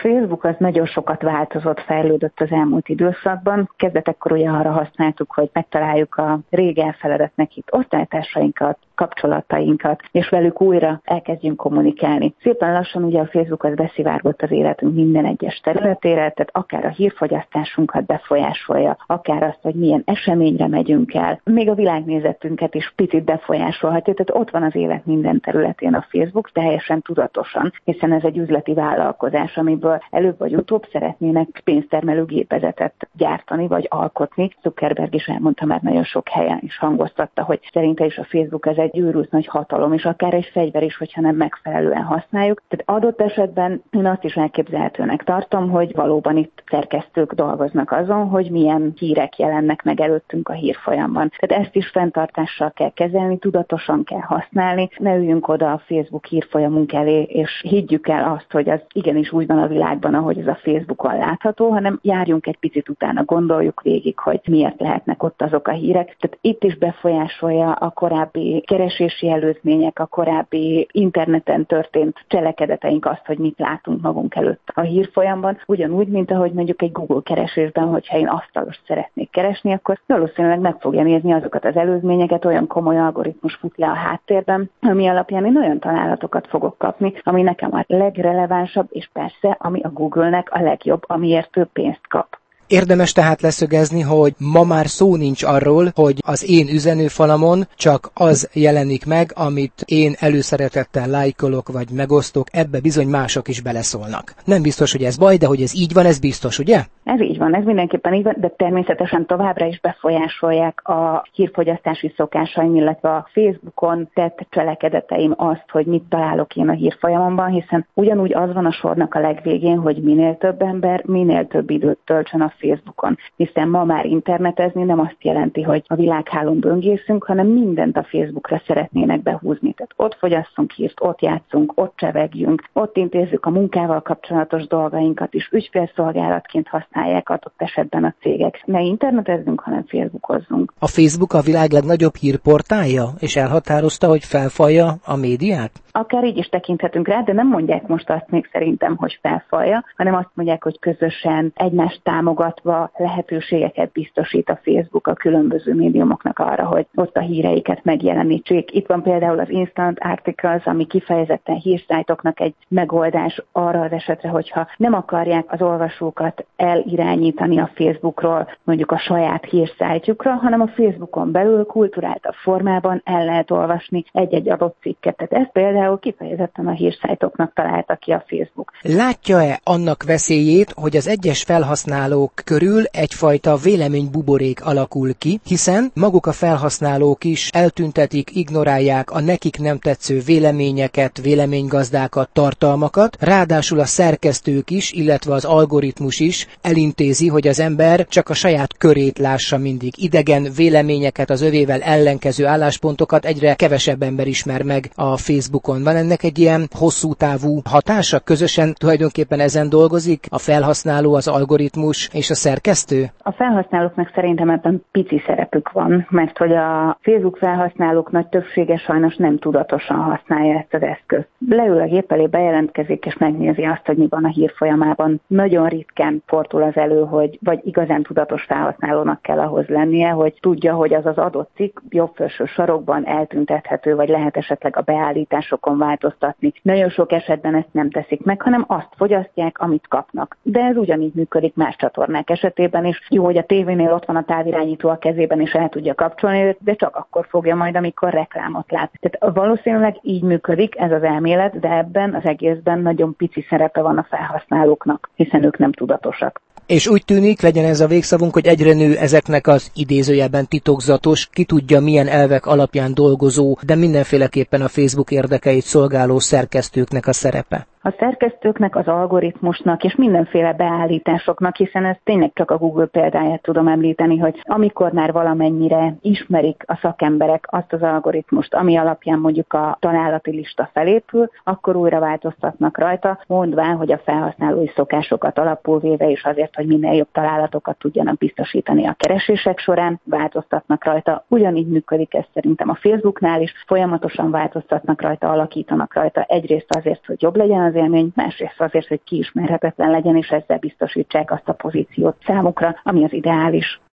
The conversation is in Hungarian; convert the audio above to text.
Facebook az nagyon sokat változott, fejlődött az elmúlt időszakban. Kezdetekkor ugye arra használtuk, hogy megtaláljuk a rég elfeledett itt osztálytársainkat, kapcsolatainkat, és velük újra elkezdjünk kommunikálni. Szépen lassan ugye a Facebook az beszivárgott az életünk minden egyes területére, tehát akár a hírfogyasztásunkat befolyásolja, akár azt, hogy milyen eseményre megyünk el, még a világnézetünket is picit befolyásolhatja, tehát ott van az élet minden területén a Facebook, teljesen tudatosan, hiszen ez egy üzleti vállalkozás, amiből előbb vagy utóbb szeretnének pénztermelő gépezetet gyártani vagy alkotni. Zuckerberg is elmondta már nagyon sok helyen is hangoztatta, hogy szerinte is a Facebook ez egy őrült nagy hatalom, és akár egy fegyver is, hogyha nem megfelelően használjuk. Tehát adott esetben én azt is elképzelhetőnek tartom, hogy valóban itt szerkesztők dolgoznak azon, hogy milyen hírek jelennek meg előttünk a hírfolyamban. Tehát ezt is fenntartással kell kezelni, tudatosan kell használni, ne üljünk oda a Facebook hírfolyamunk elé, és higgyük el azt, hogy az igenis úgy van a világban, ahogy ez a Facebookon látható, hanem járjunk egy picit utána, gondoljuk végig, hogy miért lehetnek ott azok a hírek. Tehát itt is befolyásolja a korábbi keresési előzmények, a korábbi interneten történt cselekedeteink azt, hogy mit látunk magunk előtt a hírfolyamban. Ugyanúgy, mint ahogy mondjuk egy Google keresésben, hogyha én asztalost szeretnék keresni, akkor valószínűleg meg fogja nézni azokat az előzményeket, olyan komoly algoritmus fut le a háttérben, ami alapján én olyan találatokat fogok kapni, ami nekem a legrelevánsabb, és persze, ami a Google-nek a legjobb, amiért ő pénzt kap. Érdemes tehát leszögezni, hogy ma már szó nincs arról, hogy az én üzenőfalamon csak az jelenik meg, amit én előszeretettel lájkolok vagy megosztok, ebbe bizony mások is beleszólnak. Nem biztos, hogy ez baj, de hogy ez így van, ez biztos, ugye? Ez így van, ez mindenképpen így van, de természetesen továbbra is befolyásolják a hírfogyasztási szokásaim, illetve a Facebookon tett cselekedeteim azt, hogy mit találok én a hírfolyamomban, hiszen ugyanúgy az van a sornak a legvégén, hogy minél több ember, minél több időt töltsön a Facebookon, hiszen ma már internetezni nem azt jelenti, hogy a világhálón böngészünk, hanem mindent a Facebookra szeretnének behúzni. Tehát ott fogyasszunk hírt, ott játszunk, ott csevegjünk, ott intézzük a munkával kapcsolatos dolgainkat is, ügyfélszolgálatként használják adott esetben a cégek. Ne internetezzünk, hanem Facebookozzunk. A Facebook a világ legnagyobb hírportálja, és elhatározta, hogy felfalja a médiát? Akár így is tekinthetünk rá, de nem mondják most azt még szerintem, hogy felfalja, hanem azt mondják, hogy közösen egymást támogatva lehetőségeket biztosít a Facebook a különböző médiumoknak arra, hogy ott a híreiket megjelenítsék. Itt van például az Instant Articles, ami kifejezetten hírszájtoknak egy megoldás arra az esetre, hogyha nem akarják az olvasókat elirányítani a Facebookról, mondjuk a saját hírszájtjukra, hanem a Facebookon belül kulturáltabb formában el lehet olvasni egy-egy adott cikket. Tehát ez például kifejezetten a hírszájtoknak találta ki a Facebook. Látja-e annak veszélyét, hogy az egyes felhasználók körül egyfajta véleménybuborék alakul ki, hiszen maguk a felhasználók is eltüntetik, ignorálják a nekik nem tetsző véleményeket, véleménygazdákat, tartalmakat, ráadásul a szerkesztők is, illetve az algoritmus is elintézi, hogy az ember csak a saját körét lássa mindig. Idegen véleményeket, az övével ellenkező álláspontokat egyre kevesebb ember ismer meg a Facebookon. Van ennek egy ilyen hosszú távú hatása? Közösen tulajdonképpen ezen dolgozik a felhasználó, az algoritmus és a szerkesztő? A felhasználóknak szerintem ebben pici szerepük van, mert hogy a Facebook felhasználók nagy többsége sajnos nem tudatosan használja ezt az eszközt. Leül a gép elé, bejelentkezik és megnézi azt, hogy mi van a hírfolyamában. Nagyon ritkán fordul az elő, hogy vagy igazán tudatos felhasználónak kell ahhoz lennie, hogy tudja, hogy az az adott cikk jobb felső sarokban eltüntethető, vagy lehet esetleg a beállításokon változtatni. Nagyon sok esetben ezt nem teszik meg, hanem azt fogyasztják, amit kapnak. De ez ugyanígy működik más csatornák esetében is. Jó, hogy a tévénél ott van a távirányító a kezében, és el tudja kapcsolni, de csak akkor fogja majd, amikor reklámot lát. Tehát valószínűleg így működik ez az elmélet, de ebben az egészben nagyon pici szerepe van a felhasználóknak, hiszen ők nem tudatosak. És úgy tűnik, legyen ez a végszavunk, hogy egyre nő ezeknek az idézőjelben titokzatos, ki tudja milyen elvek alapján dolgozó, de mindenféleképpen a Facebook érdekeit szolgáló szerkesztőknek a szerepe. A szerkesztőknek, az algoritmusnak és mindenféle beállításoknak, hiszen ez tényleg csak a Google példáját tudom említeni, hogy amikor már valamennyire ismerik a szakemberek azt az algoritmust, ami alapján mondjuk a találati lista felépül, akkor újra változtatnak rajta, mondván, hogy a felhasználói szokásokat alapul véve is azért, hogy minél jobb találatokat tudjanak biztosítani a keresések során, változtatnak rajta. Ugyanígy működik ez szerintem a Facebooknál is, folyamatosan változtatnak rajta, alakítanak rajta egyrészt azért, hogy jobb legyen az élmény, másrészt azért, hogy kiismerhetetlen legyen, és ezzel biztosítsák azt a pozíciót számukra, ami az ideális.